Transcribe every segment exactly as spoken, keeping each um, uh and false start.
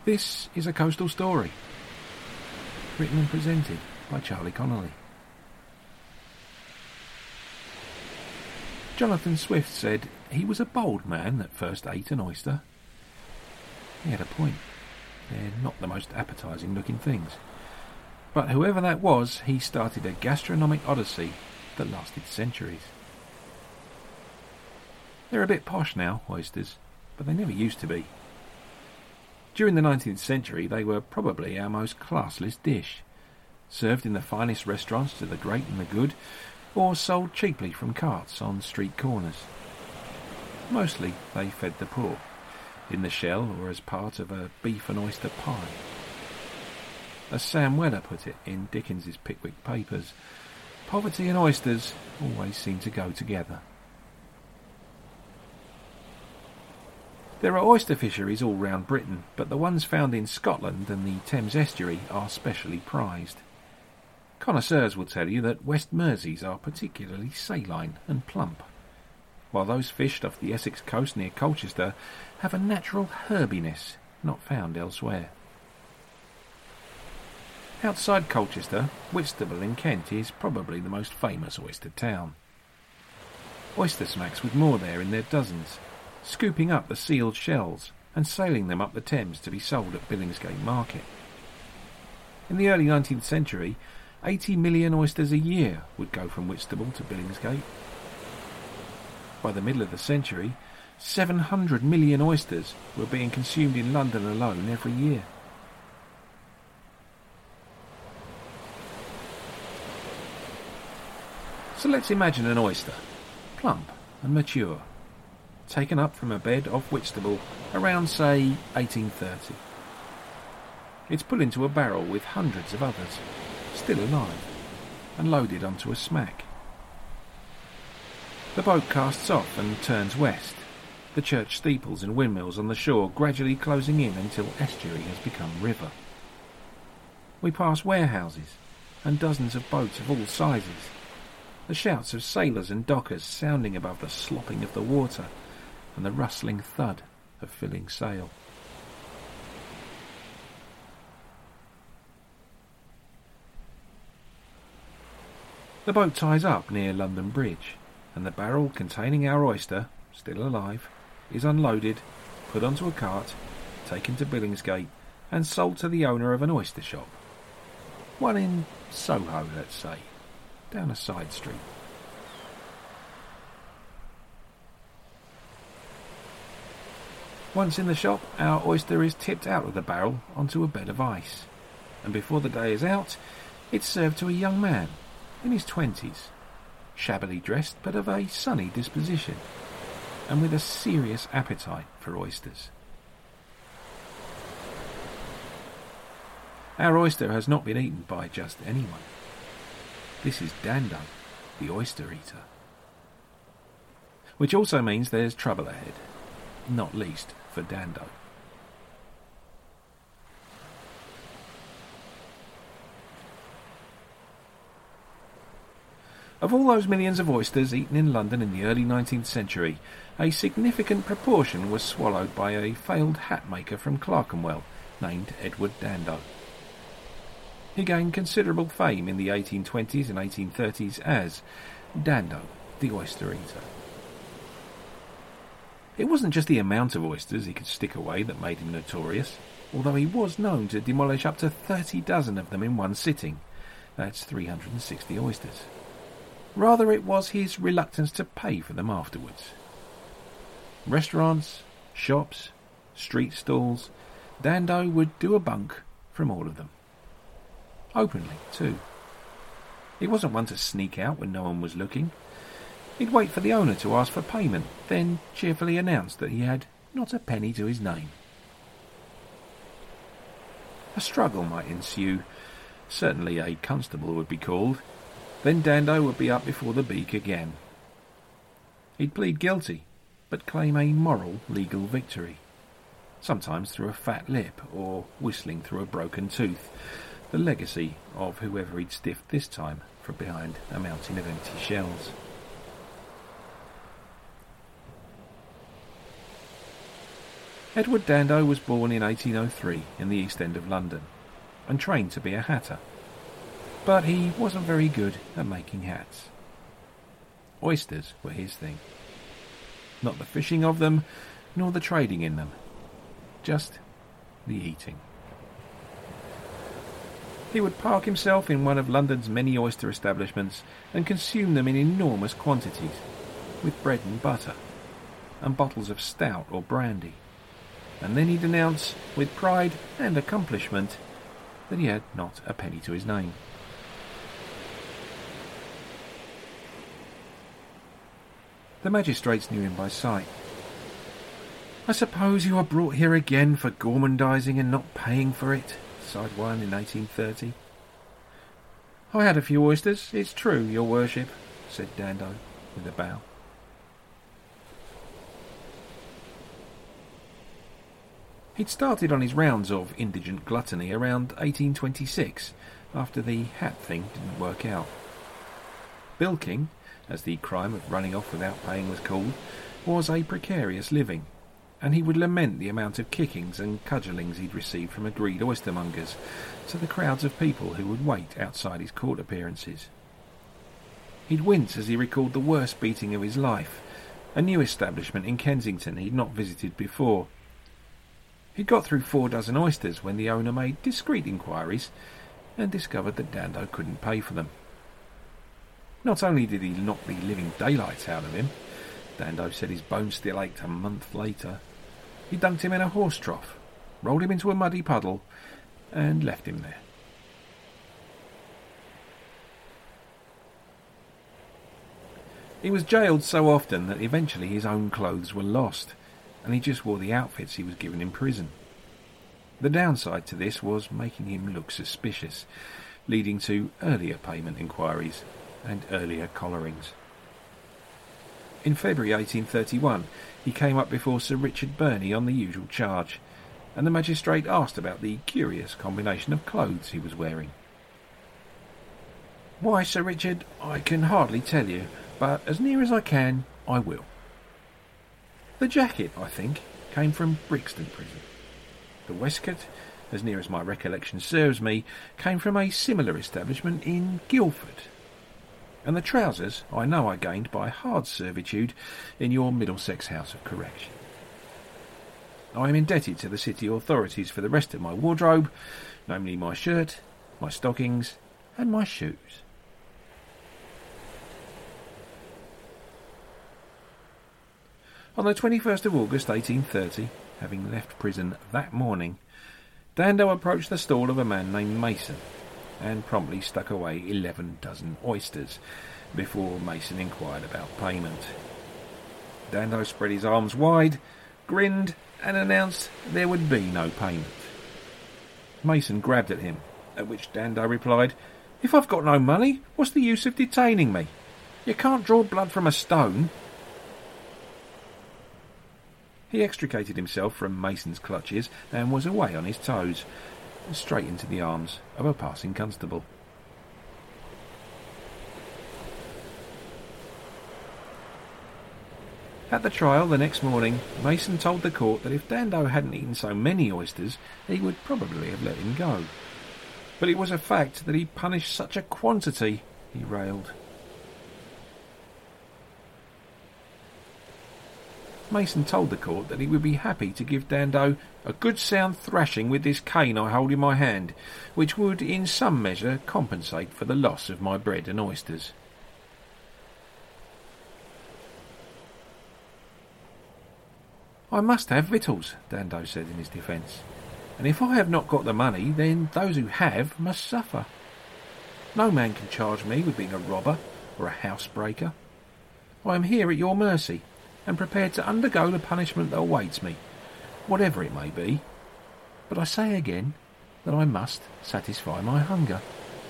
This is A Coastal Story, written and presented by Charlie Connolly. Jonathan Swift said he was a bold man that first ate an oyster. He had a point. They're not the most appetising looking things. But whoever that was, he started a gastronomic odyssey that lasted centuries. They're a bit posh now, oysters, but they never used to be. During the nineteenth century, they were probably our most classless dish, served in the finest restaurants to the great and the good, or sold cheaply from carts on street corners. Mostly they fed the poor, in the shell or as part of a beef and oyster pie. As Sam Weller put it in Dickens's Pickwick Papers, poverty and oysters always seem to go together. There are oyster fisheries all round Britain, but the ones found in Scotland and the Thames estuary are specially prized. Connoisseurs will tell you that West Merseys are particularly saline and plump, while those fished off the Essex coast near Colchester have a natural herbiness not found elsewhere. Outside Colchester, Whitstable in Kent is probably the most famous oyster town. Oyster smacks would moor there in their dozens, scooping up the sealed shells and sailing them up the Thames to be sold at Billingsgate Market. In the early nineteenth century, eighty million oysters a year would go from Whitstable to Billingsgate. By the middle of the century, seven hundred million oysters were being consumed in London alone every year. So let's imagine an oyster, plump and mature, taken up from a bed off Whitstable around, say, eighteen thirty. It's put into a barrel with hundreds of others, still alive, and loaded onto a smack. The boat casts off and turns west, the church steeples and windmills on the shore gradually closing in until estuary has become river. We pass warehouses and dozens of boats of all sizes, the shouts of sailors and dockers sounding above the slopping of the water and the rustling thud of filling sail. The boat ties up near London Bridge, and the barrel containing our oyster, still alive, is unloaded, put onto a cart, taken to Billingsgate, and sold to the owner of an oyster shop. One in Soho, let's say, down a side street. Once in the shop, our oyster is tipped out of the barrel onto a bed of ice, and before the day is out, it's served to a young man in his twenties, shabbily dressed but of a sunny disposition, and with a serious appetite for oysters. Our oyster has not been eaten by just anyone. This is Dando, the oyster eater. Which also means there's trouble ahead, not least for Dando. Of all those millions of oysters eaten in London in the early nineteenth century, a significant proportion was swallowed by a failed hat maker from Clerkenwell named Edward Dando. He gained considerable fame in the eighteen twenties and eighteen thirties as Dando, the oyster eater. It wasn't just the amount of oysters he could stick away that made him notorious, although he was known to demolish up to thirty dozen of them in one sitting. That's three hundred sixty oysters. Rather, it was his reluctance to pay for them afterwards. Restaurants, shops, street stalls, Dando would do a bunk from all of them. Openly, too. He wasn't one to sneak out when no one was looking. He'd wait for the owner to ask for payment, then cheerfully announce that he had not a penny to his name. A struggle might ensue. Certainly a constable would be called. Then Dando would be up before the beak again. He'd plead guilty, but claim a moral legal victory, sometimes through a fat lip or whistling through a broken tooth, the legacy of whoever he'd stiffed this time from behind a mountain of empty shells. Edward Dando was born in eighteen oh three in the East End of London and trained to be a hatter. But he wasn't very good at making hats. Oysters were his thing. Not the fishing of them, nor the trading in them. Just the eating. He would park himself in one of London's many oyster establishments and consume them in enormous quantities, with bread and butter, and bottles of stout or brandy. And then he'd announce, with pride and accomplishment, that he had not a penny to his name. The magistrates knew him by sight. "I suppose you are brought here again for gormandising and not paying for it," sighed one in eighteen thirty. "I had a few oysters, it's true, your worship," said Dando, with a bow. He'd started on his rounds of indigent gluttony around eighteen twenty-six, after the hat thing didn't work out. Bilking, as the crime of running off without paying was called, was a precarious living, and he would lament the amount of kickings and cudgellings he'd received from agreed oystermongers to the crowds of people who would wait outside his court appearances. He'd wince as he recalled the worst beating of his life, a new establishment in Kensington he'd not visited before. He'd got through four dozen oysters when the owner made discreet inquiries and discovered that Dando couldn't pay for them. Not only did he knock the living daylights out of him, Dando said his bones still ached a month later, he dunked him in a horse trough, rolled him into a muddy puddle, and left him there. He was jailed so often that eventually his own clothes were lost, and he just wore the outfits he was given in prison. The downside to this was making him look suspicious, leading to earlier payment inquiries and earlier collarings. In February eighteen thirty-one, he came up before Sir Richard Burney on the usual charge, and the magistrate asked about the curious combination of clothes he was wearing. "Why, Sir Richard, I can hardly tell you, but as near as I can, I will. The jacket, I think, came from Brixton Prison. The waistcoat, as near as my recollection serves me, came from a similar establishment in Guildford. And the trousers I know I gained by hard servitude in your Middlesex House of Correction. I am indebted to the city authorities for the rest of my wardrobe, namely my shirt, my stockings, and my shoes." On the twenty-first of August eighteen thirty, having left prison that morning, Dando approached the stall of a man named Mason, and promptly stuck away eleven dozen oysters, before Mason inquired about payment. Dando spread his arms wide, grinned, and announced there would be no payment. Mason grabbed at him, at which Dando replied, "If I've got no money, what's the use of detaining me? You can't draw blood from a stone." He extricated himself from Mason's clutches and was away on his toes, straight into the arms of a passing constable. At the trial the next morning, Mason told the court that if Dando hadn't eaten so many oysters, he would probably have let him go. But it was a fact that he punished such a quantity, he railed. Mason told the court that he would be happy to give Dando a good sound thrashing with this cane I hold in my hand, which would in some measure compensate for the loss of my bread and oysters. "I must have victuals," Dando said in his defence, "and if I have not got the money, then those who have must suffer. No man can charge me with being a robber or a housebreaker. I am here at your mercy, and prepared to undergo the punishment that awaits me, whatever it may be. But I say again that I must satisfy my hunger."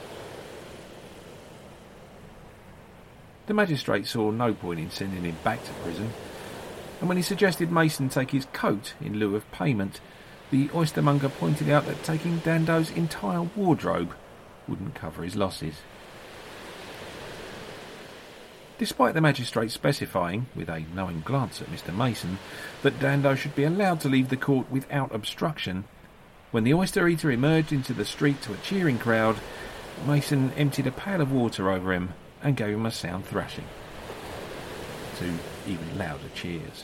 The magistrate saw no point in sending him back to prison, and when he suggested Mason take his coat in lieu of payment, the oystermonger pointed out that taking Dando's entire wardrobe wouldn't cover his losses. despite the magistrate specifying, with a knowing glance at Mister Mason, that Dando should be allowed to leave the court without obstruction. When the oyster-eater emerged into the street to a cheering crowd, Mason emptied a pail of water over him and gave him a sound thrashing, to even louder cheers.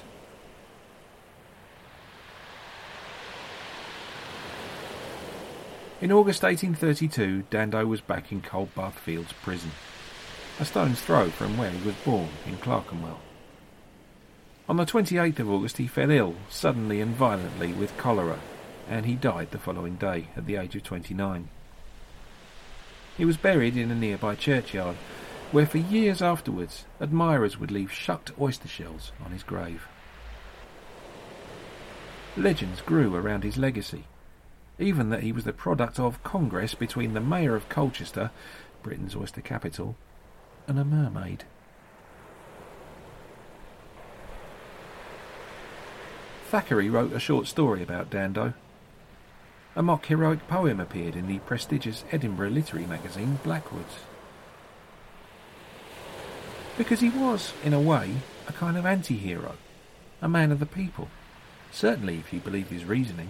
In August eighteen thirty-two, Dando was back in Coldbath Fields Prison, a stone's throw from where he was born, in Clerkenwell. On the twenty-eighth of August he fell ill, suddenly and violently, with cholera, and he died the following day, at the age of twenty-nine. He was buried in a nearby churchyard, where for years afterwards admirers would leave shucked oyster shells on his grave. Legends grew around his legacy, even that he was the product of Congress between the Mayor of Colchester, Britain's oyster capital, and a mermaid. Thackeray wrote a short story about Dando. A mock-heroic poem appeared in the prestigious Edinburgh literary magazine Blackwoods. Because he was, in a way, a kind of anti-hero, a man of the people, certainly if you believe his reasoning.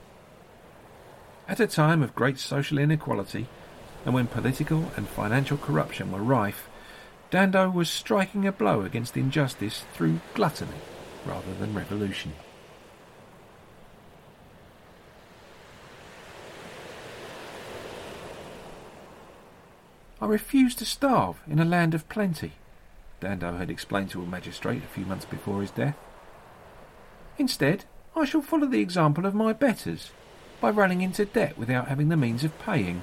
At a time of great social inequality, and when political and financial corruption were rife, Dando was striking a blow against injustice through gluttony rather than revolution. I refuse to starve in a land of plenty, Dando had explained to a magistrate a few months before his death. Instead, I shall follow the example of my betters, by running into debt without having the means of paying.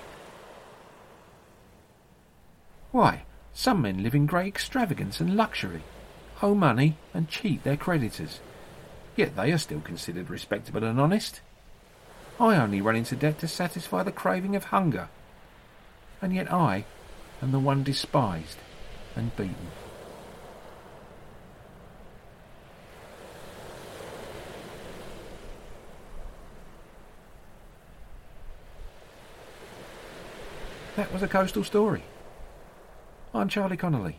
Why, some men live in great extravagance and luxury, owe money and cheat their creditors, yet they are still considered respectable and honest. I only run into debt to satisfy the craving of hunger, and yet I am the one despised and beaten. That was A Coastal Story. I'm Charlie Connolly.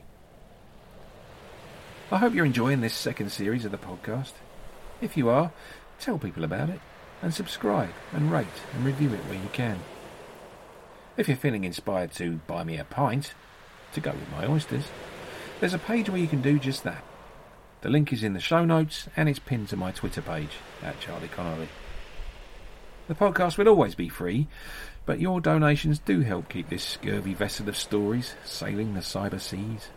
I hope you're enjoying this second series of the podcast. If you are, tell people about it, and subscribe and rate and review it where you can. If you're feeling inspired to buy me a pint, to go with my oysters, there's a page where you can do just that. The link is in the show notes and it's pinned to my Twitter page, at Charlie Connolly. The podcast will always be free, but your donations do help keep this scurvy vessel of stories sailing the cyber seas.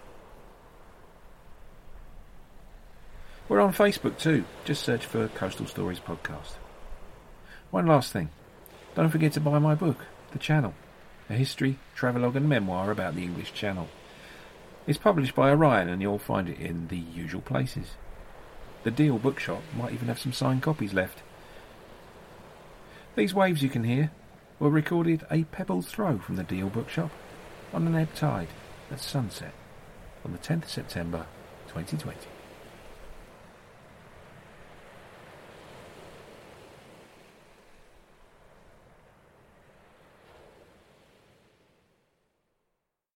We're on Facebook too, just search for Coastal Stories Podcast. One last thing, don't forget to buy my book, The Channel, a history, travelogue and memoir about the English Channel. It's published by Orion and you'll find it in the usual places. The Deal bookshop might even have some signed copies left. These waves you can hear were recorded a pebble's throw from the Deal bookshop on an ebb tide at sunset on the tenth of September twenty twenty.